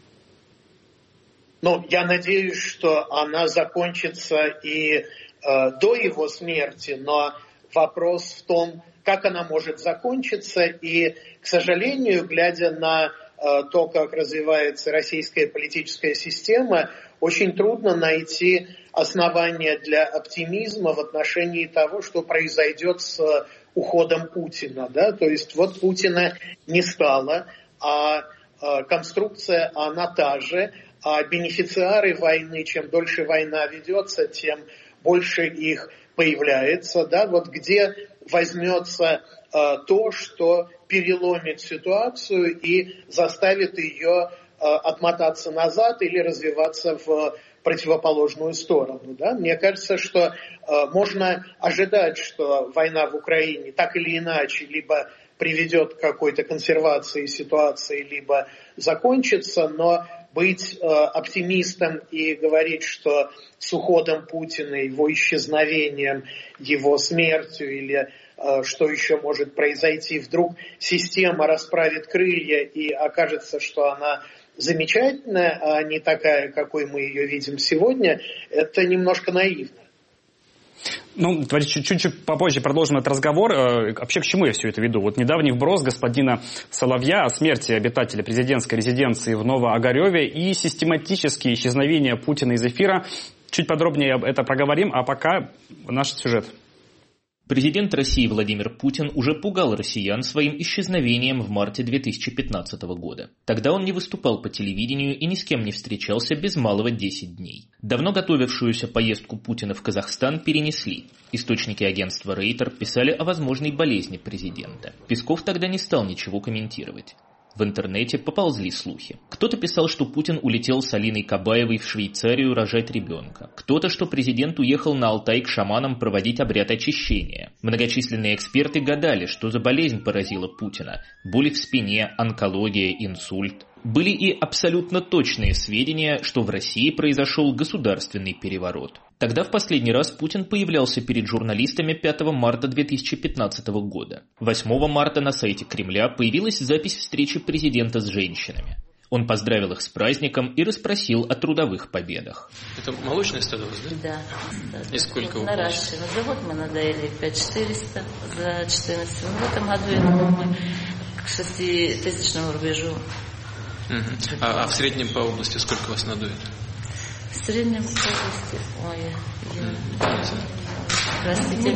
Ну, я надеюсь, что она закончится и до его смерти, но вопрос в том, как она может закончиться, и, к сожалению, глядя на то, как развивается российская политическая система, очень трудно найти основания для оптимизма в отношении того, что произойдет с уходом Путина. Да? То есть вот Путина не стало, а конструкция она та же, а бенефициары войны, чем дольше война ведется, тем больше их появляется, да, вот где возьмется то, что переломит ситуацию и заставит ее отмотаться назад или развиваться в противоположную сторону. Да? Мне кажется, что можно ожидать, что война в Украине так или иначе либо приведет к какой-то консервации ситуации, либо закончится, но быть оптимистом и говорить, что с уходом Путина, его исчезновением, его смертью или что еще может произойти, вдруг система расправит крылья и окажется, что она замечательная, а не такая, какой мы ее видим сегодня, это немножко наивно.
Ну, давайте чуть-чуть попозже продолжим этот разговор. Вообще, к чему я все это веду? Вот недавний вброс господина Соловья о смерти обитателя президентской резиденции в Новоогареве и систематические исчезновения Путина из эфира. Чуть подробнее это проговорим, а пока наш сюжет.
Президент России Владимир Путин уже пугал россиян своим исчезновением в марте 2015 года. Тогда он не выступал по телевидению и ни с кем не встречался без малого 10 дней. Давно готовившуюся поездку Путина в Казахстан перенесли. Источники агентства Рейтер писали о возможной болезни президента. Песков тогда не стал ничего комментировать. В интернете поползли слухи. Кто-то писал, что Путин улетел с Алиной Кабаевой в Швейцарию рожать ребенка. Кто-то, что президент уехал на Алтай к шаманам проводить обряд очищения. Многочисленные эксперты гадали, что за болезнь поразила Путина. Боли в спине, онкология, инсульт. Были и абсолютно точные сведения, что в России произошел государственный переворот. Тогда в последний раз Путин появлялся перед журналистами 5 марта 2015 года. 8 марта на сайте Кремля появилась запись встречи президента с женщинами. Он поздравил их с праздником и расспросил о трудовых победах.
Это молочное стадо, да?
Да.
И сколько вы
наращиваем? За год мы надоели 5400, за 14. В этом году, я думаю, мы к 6000 рубежу.
А в среднем по области сколько вас надует?
В среднем по области, простите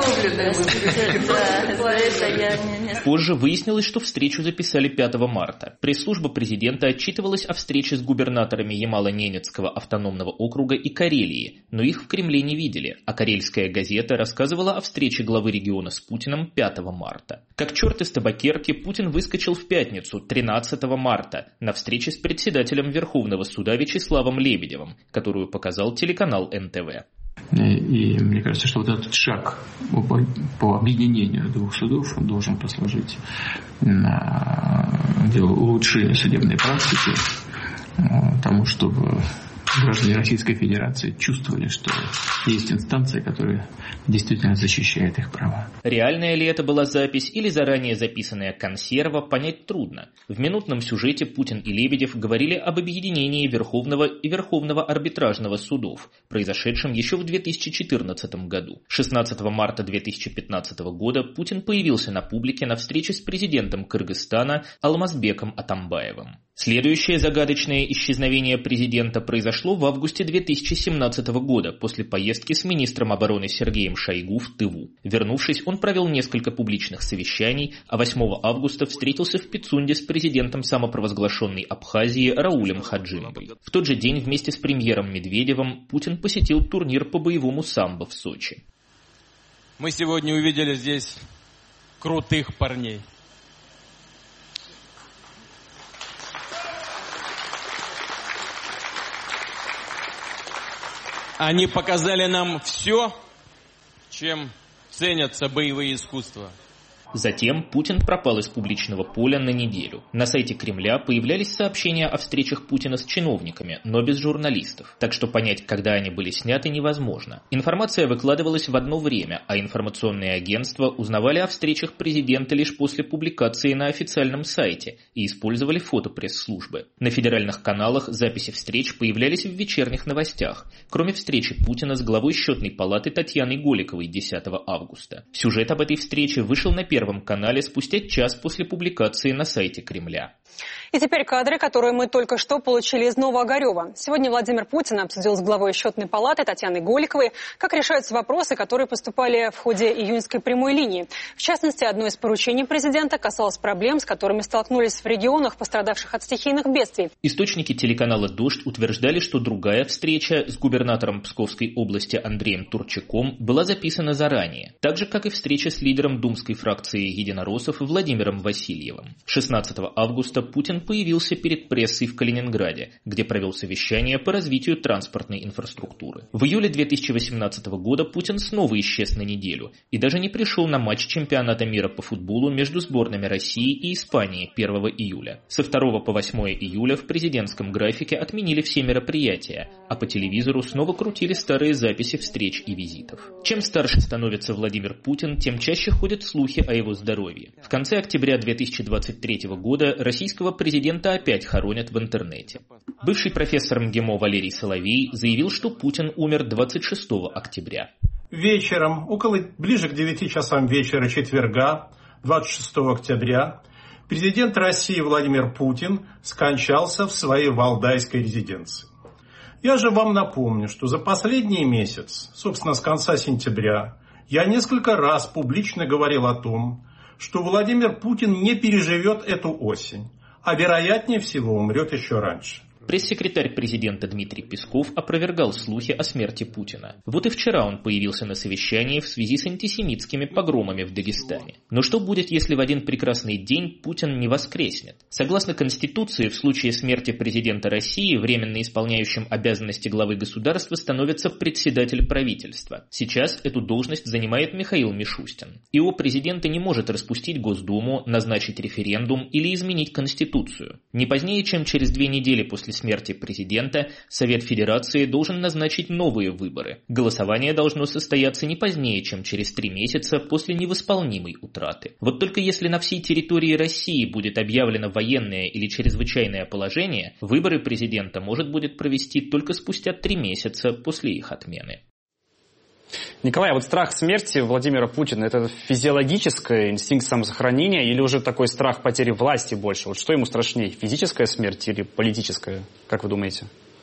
меня.
Позже выяснилось, что встречу записали 5 марта. Пресс-служба президента отчитывалась о встрече с губернаторами Ямало-Ненецкого автономного округа и Карелии, но их в Кремле не видели, а карельская газета рассказывала о встрече главы региона с Путиным 5 марта. Как черт из табакерки, Путин выскочил в пятницу, 13 марта, на встрече с председателем Верховного суда Вячеславом Лебедевым, которую показал телеканал НТВ.
И мне кажется, что вот этот шаг по объединению двух судов должен послужить делу улучшения судебной практики, тому, чтобы граждане Российской Федерации чувствовали, что есть инстанция, которая действительно защищает их права.
Реальная ли это была запись или заранее записанная консерва, понять трудно. В минутном сюжете Путин и Лебедев говорили об объединении Верховного и Верховного арбитражного судов, произошедшем еще в 2014 году. 16 марта 2015 года Путин появился на публике на встрече с президентом Кыргызстана Алмазбеком Атамбаевым. Следующее загадочное исчезновение президента произошло в августе 2017 года после поездки с министром обороны Сергеем Шойгу в Тыву. Вернувшись, он провел несколько публичных совещаний, а 8 августа встретился в Пицунде с президентом самопровозглашенной Абхазии Раулем Хаджимовой. В тот же день вместе с премьером Медведевым Путин посетил турнир по боевому самбо в Сочи.
Мы сегодня увидели здесь крутых парней. Они показали нам все, чем ценятся боевые искусства.
Затем Путин пропал из публичного поля на неделю. На сайте Кремля появлялись сообщения о встречах Путина с чиновниками, но без журналистов. Так что понять, когда они были сняты, невозможно. Информация выкладывалась в одно время, а информационные агентства узнавали о встречах президента лишь после публикации на официальном сайте и использовали фото пресс-службы. На федеральных каналах записи встреч появлялись в вечерних новостях, кроме встречи Путина с главой Счетной палаты Татьяной Голиковой 10 августа. Сюжет об этой встрече вышел на Первом канале спустя час после публикации на сайте Кремля.
И теперь кадры, которые мы только что получили из Новоогарева. Сегодня Владимир Путин обсудил с главой Счетной палаты Татьяной Голиковой, как решаются вопросы, которые поступали в ходе июньской прямой линии. В частности, одно из поручений президента касалось проблем, с которыми столкнулись в регионах, пострадавших от стихийных бедствий.
Источники телеканала «Дождь» утверждали, что другая встреча с губернатором Псковской области Андреем Турчаком была записана заранее, так же, как и встреча с лидером думской фракции единороссов Владимиром Васильевым. 16 августа Путин появился перед прессой в Калининграде, где провел совещание по развитию транспортной инфраструктуры. В июле 2018 года Путин снова исчез на неделю и даже не пришел на матч чемпионата мира по футболу между сборными России и Испании 1 июля. Со 2 по 8 июля в президентском графике отменили все мероприятия, а по телевизору снова крутили старые записи встреч и визитов. Чем старше становится Владимир Путин, тем чаще ходят слухи о его здоровье. В конце октября 2023 года российского президента опять хоронят в интернете. Бывший профессор МГИМО Валерий Соловей заявил, что Путин умер 26 октября.
Вечером, ближе к 9 часам вечера четверга, 26 октября, президент России Владимир Путин скончался в своей валдайской резиденции. Я же вам напомню, что за последний месяц, собственно, с конца сентября, я несколько раз публично говорил о том, что Владимир Путин не переживет эту осень, а вероятнее всего умрет еще раньше.
Пресс-секретарь президента Дмитрий Песков опровергал слухи о смерти Путина. Вот и вчера он появился на совещании в связи с антисемитскими погромами в Дагестане. Но что будет, если в один прекрасный день Путин не воскреснет? Согласно Конституции, в случае смерти президента России временно исполняющим обязанности главы государства становится председатель правительства. Сейчас эту должность занимает Михаил Мишустин. ИО президента не может распустить Госдуму, назначить референдум или изменить Конституцию. Не позднее, чем через 2 недели после смерти президента, Совет Федерации должен назначить новые выборы. Голосование должно состояться не позднее, чем через 3 месяца после невосполнимой утраты. Вот только если на всей территории России будет объявлено военное или чрезвычайное положение, выборы президента может будет провести только спустя 3 месяца после их отмены.
Николай, а вот страх смерти Владимира Путина – это физиологическое, инстинкт самосохранения или уже такой страх потери власти больше? Вот что ему страшнее, физическая смерть или политическая? Как вы думаете?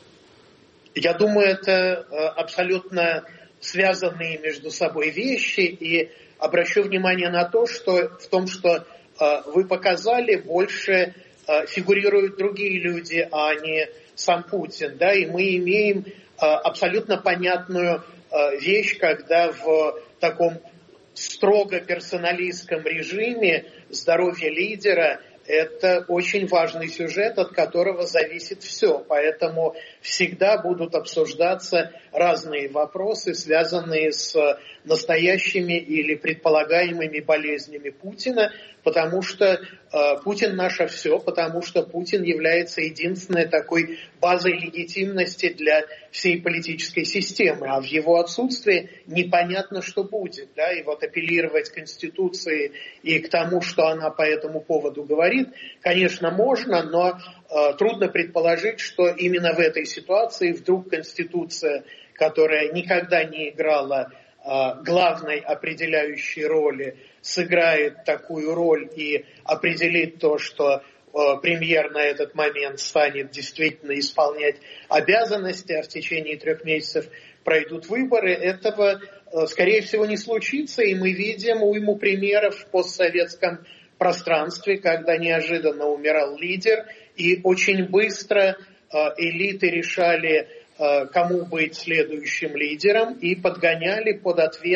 Я думаю, это абсолютно связанные между собой вещи. И обращу внимание на то, что в том, что вы показали, больше фигурируют другие люди, а не сам Путин. Да? И мы имеем абсолютно понятную вещь, когда в таком строго персоналистском режиме здоровье лидера – это очень важный сюжет, от которого зависит все. Поэтому всегда будут обсуждаться разные вопросы, связанные с настоящими или предполагаемыми болезнями Путина, потому что Путин наше все, потому что Путин является единственной такой базой легитимности для всей политической системы, а в его отсутствии непонятно, что будет. Да? И вот апеллировать к Конституции и к тому, что она по этому поводу говорит, конечно, можно, но трудно предположить, что именно в этой ситуации вдруг Конституция, которая никогда не играла главной определяющей роли, сыграет такую роль и определит то, что премьер на этот момент станет действительно исполнять обязанности, а в течение 3 месяцев пройдут выборы. Этого, скорее всего, не случится, и мы видим уйму примеров в постсоветском пространстве, когда неожиданно умирал лидер, и очень быстро элиты решали, кому быть следующим лидером, и подгоняли под ответ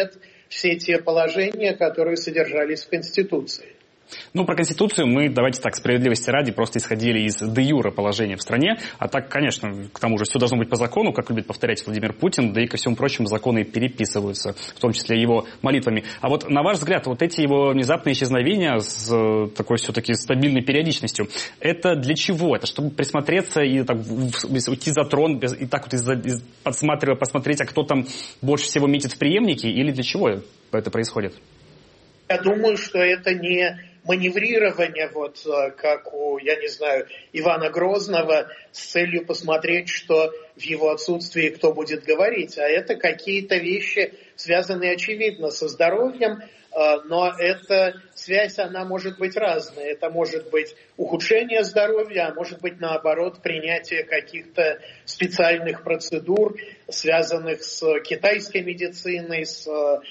все те положения, которые содержались в Конституции.
Ну, про Конституцию мы, давайте так, справедливости ради, просто исходили из де-юре положения в стране. А так, конечно, к тому же все должно быть по закону, как любит повторять Владимир Путин, да и ко всему прочему законы переписываются, в том числе его молитвами. А вот на ваш взгляд, вот эти его внезапные исчезновения с такой все-таки стабильной периодичностью, это для чего? Это чтобы присмотреться и так, уйти за трон, и так вот посмотреть, а кто там больше всего метит в преемники, или для чего это происходит?
Я думаю, что это не маневрирование, вот как у, я не знаю, Ивана Грозного с целью посмотреть, что в его отсутствии кто будет говорить, а это какие-то вещи, связанные, очевидно, со здоровьем, но эта связь, она может быть разная. Это может быть ухудшение здоровья, а может быть, наоборот, принятие каких-то специальных процедур, связанных с китайской медициной, с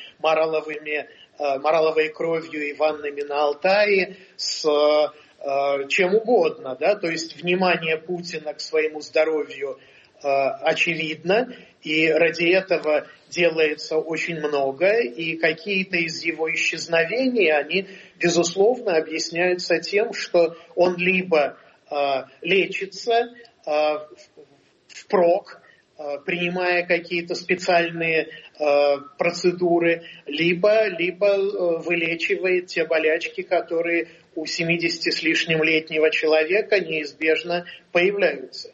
мораловой кровью и ваннами на Алтае, с чем угодно, да, то есть внимание Путина к своему здоровью очевидно, и ради этого делается очень многое, и какие-то из его исчезновений, они, безусловно, объясняются тем, что он либо лечится впрок, принимая какие-то специальные процедуры, либо вылечивает те болячки, которые у 70 с лишним летнего человека неизбежно появляются.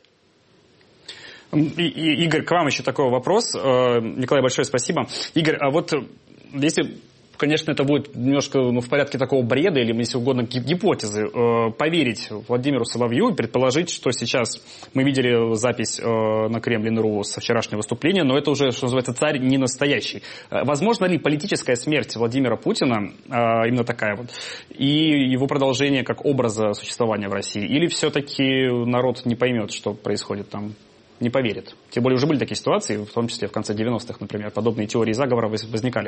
Игорь, к вам еще такой вопрос. Николай, большое спасибо. Игорь, а вот если, конечно, это будет немножко в порядке такого бреда или, если угодно, гипотезы, поверить Владимиру Соловью и предположить, что сейчас мы видели запись на Кремлин.ру со вчерашнего выступления, но это уже, что называется, царь не настоящий. Возможно ли политическая смерть Владимира Путина, именно такая вот, и его продолжение как образа существования в России? Или все-таки народ не поймет, что происходит там? Не поверит. Тем более уже были такие ситуации, в том числе в конце 90-х, например, подобные теории заговора возникали.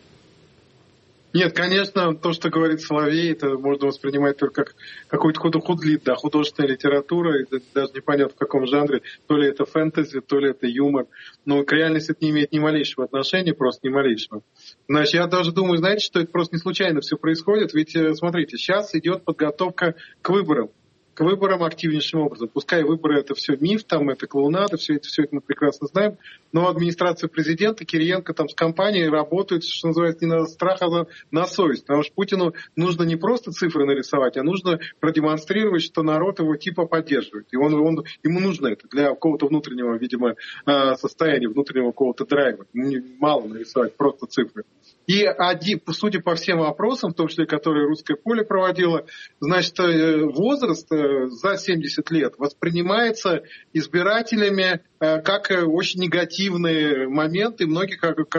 Нет, конечно, то, что говорит Соловей, это можно воспринимать только как какой-то худлит, да, художественная литература, даже непонятно в каком жанре, то ли это фэнтези, то ли это юмор. Но к реальности это не имеет ни малейшего отношения, просто ни малейшего. Значит, я даже думаю, знаете, что это просто не случайно все происходит, ведь, смотрите, сейчас идет подготовка к выборам активнейшим образом. Пускай выборы это все миф, там это клоунада, все это мы прекрасно знаем, но администрация президента, Кириенко там с компанией работают, что называется, не на страх, а на совесть. Потому что Путину нужно не просто цифры нарисовать, а нужно продемонстрировать, что народ его типа поддерживает. И ему нужно это для какого-то внутреннего, видимо, состояния, внутреннего какого-то драйва. Мало нарисовать просто цифры. И судя по всем опросам, в том числе, которые «Русское поле» проводило, значит, возраст за 70 лет воспринимается избирателями как очень негативный момент, и многие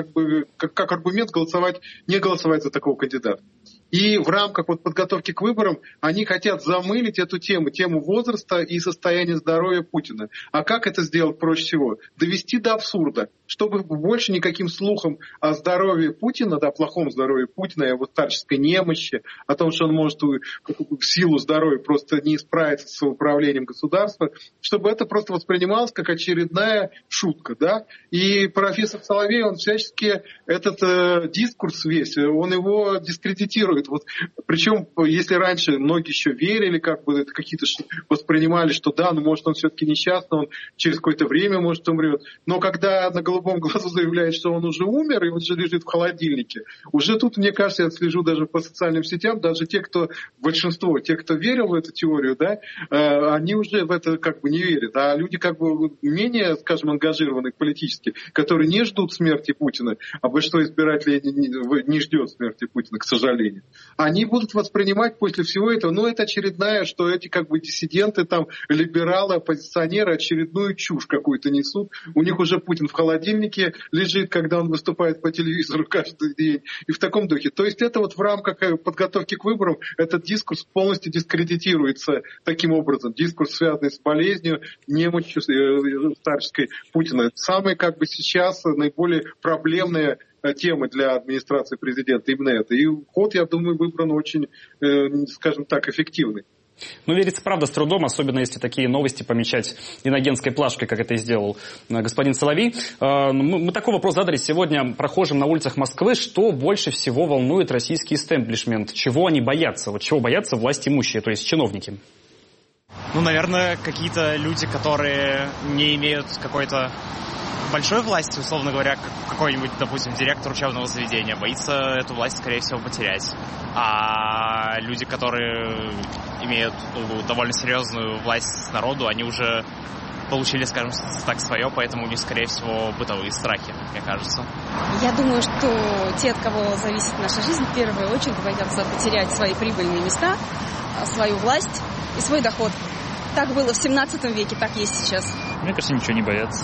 как аргумент не голосовать за такого кандидата. И в рамках подготовки к выборам они хотят замылить эту тему возраста и состояния здоровья Путина. А как это сделать проще всего? Довести до абсурда, чтобы больше никаким слухам о здоровье Путина, да, о плохом здоровье Путина, о его старческой немощи, о том, что он может в силу здоровья просто не справиться с управлением государства, чтобы это просто воспринималось как очередная шутка. Да? И профессор Соловей, он всячески этот дискурс весь, он его дискредитирует. Причем, если раньше многие еще верили, это какие-то воспринимали, что да, может он все-таки несчастный, он через какое-то время, может, умрет. Но когда на голубом глазу заявляет, что он уже умер, и он уже лежит в холодильнике, уже тут, мне кажется, я слежу даже по социальным сетям, даже большинство тех, кто верил в эту теорию, да, они уже в это не верят. А люди менее, скажем, ангажированные политически, которые не ждут смерти Путина, а большинство избирателей не ждет смерти Путина, к сожалению. Они будут воспринимать после всего этого, это очередная, что эти диссиденты, либералы, оппозиционеры очередную чушь какую-то несут. У них уже Путин в холодильнике лежит, когда он выступает по телевизору каждый день. И в таком духе. То есть это в рамках подготовки к выборам этот дискурс полностью дискредитируется таким образом. Дискурс, связанный с болезнью, немощью старческой Путина. Самые сейчас наиболее проблемные темы для администрации президента именно это. И ход, я думаю, выбран очень, скажем так, эффективный.
Ну, верится, правда, с трудом, особенно если такие новости помечать иногенской плашкой, как это и сделал господин Соловей. Мы такой вопрос задали сегодня прохожим на улицах Москвы. Что больше всего волнует российский истеблишмент? Чего они боятся? Вот чего боятся власть имущие, то есть чиновники?
Ну, наверное, какие-то люди, которые не имеют какой-то большой власти, условно говоря, какой-нибудь, допустим, директор учебного заведения боится эту власть, скорее всего, потерять. А люди, которые имеют довольно серьезную власть народу, они уже получили, скажем так, свое, поэтому у них, скорее всего, бытовые страхи, мне кажется.
Я думаю, что те, от кого зависит наша жизнь, в первую очередь боятся потерять свои прибыльные места, свою власть и свой доход. Так было в 17 веке, так есть сейчас.
Мне кажется, ничего не боятся.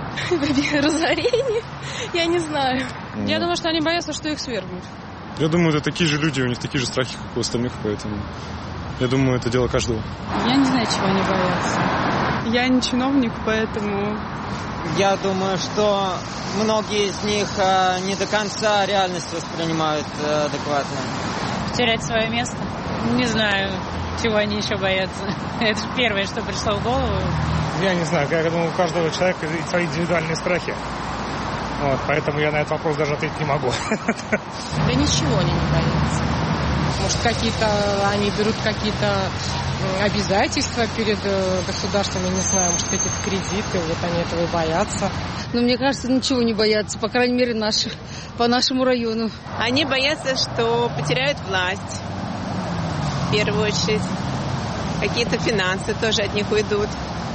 Разорение? Я не знаю. Я думаю, что они боятся, что их свергнут.
Я думаю, это такие же люди, у них такие же страхи, как у остальных, поэтому я думаю, это дело каждого.
Я не знаю, чего они боятся. Я не чиновник, поэтому...
Я думаю, что многие из них не до конца реальность воспринимают адекватно.
Потерять свое место? Не знаю, чего они еще боятся. Это же первое, что пришло в голову.
Я не знаю, я думаю, у каждого человека свои индивидуальные страхи. Вот, поэтому я на этот вопрос даже ответить не могу.
Да ничего они не боятся. Может, они берут какие-то обязательства перед государством, я не знаю, может, какие-то кредиты, вот они этого и боятся.
Но мне кажется, ничего не боятся, по крайней мере, по нашему району.
Они боятся, что потеряют власть, в первую очередь. Какие-то финансы тоже от них уйдут.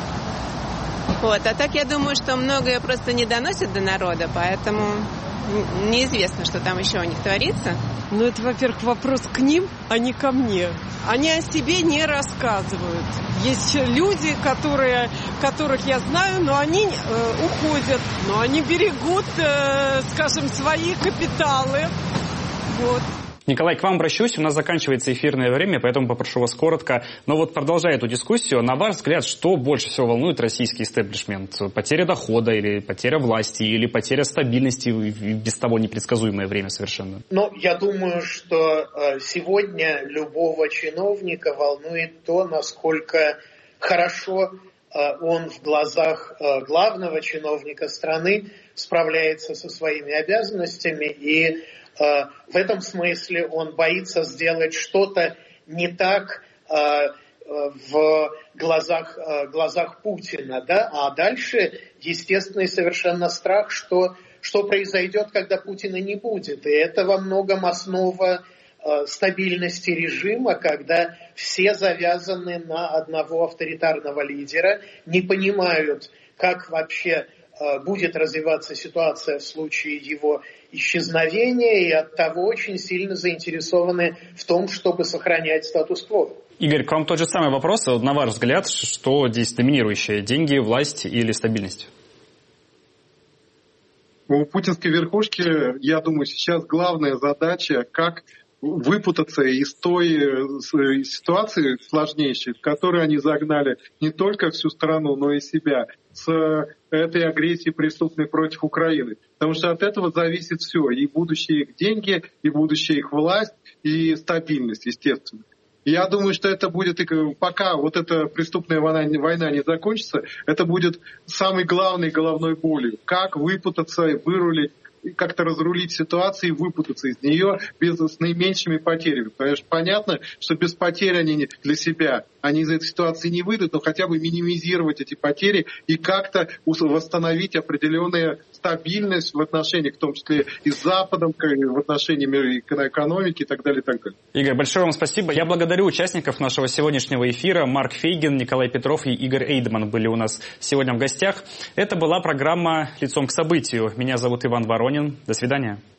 Вот. А так я думаю, что многое просто не доносят до народа, поэтому неизвестно, что там еще у них творится.
Ну, это, во-первых, вопрос к ним, а не ко мне. Они о себе не рассказывают. Есть люди, которых я знаю, но они уходят, но они берегут, скажем, свои капиталы. Вот.
Николай, к вам обращусь. У нас заканчивается эфирное время, поэтому попрошу вас коротко. Но вот продолжая эту дискуссию, на ваш взгляд, что больше всего волнует российский истеблишмент? Потеря дохода или потеря власти, или потеря стабильности в без того непредсказуемое время совершенно?
Ну, я думаю, что сегодня любого чиновника волнует то, насколько хорошо он в глазах главного чиновника страны справляется со своими обязанностями, и в этом смысле он боится сделать что-то не так в глазах Путина, да? А дальше естественный совершенно страх, что произойдет, когда Путина не будет. И это во многом основа стабильности режима, когда все завязаны на одного авторитарного лидера, не понимают, как вообще будет развиваться ситуация в случае его исчезновения, и оттого очень сильно заинтересованы в том, чтобы сохранять статус-кво.
Игорь, к вам тот же самый вопрос. На ваш взгляд, что здесь доминирующее? Деньги, власть или стабильность?
У путинской верхушки, я думаю, сейчас главная задача, как выпутаться из той ситуации сложнейшей, в которую они загнали не только всю страну, но и себя, с этой агрессией преступной против Украины. Потому что от этого зависит все, и будущие их деньги, и будущая их власть, и стабильность, естественно. Я думаю, что это будет, пока вот эта преступная война не закончится, это будет самой главной головной болью. Как выпутаться, вырулить, как-то разрулить ситуацию и выпутаться из нее с наименьшими потерями. Потому что понятно, что без потерь они для себя, они из этой ситуации не выйдут, но хотя бы минимизировать эти потери и как-то восстановить определенную стабильность в отношениях, в том числе и с Западом, в отношении экономики и так далее, и так далее.
Игорь, большое вам спасибо. Я благодарю участников нашего сегодняшнего эфира. Марк Фейгин, Николай Петров и Игорь Эйдман были у нас сегодня в гостях. Это была программа «Лицом к событию». Меня зовут Иван Воронин. До свидания.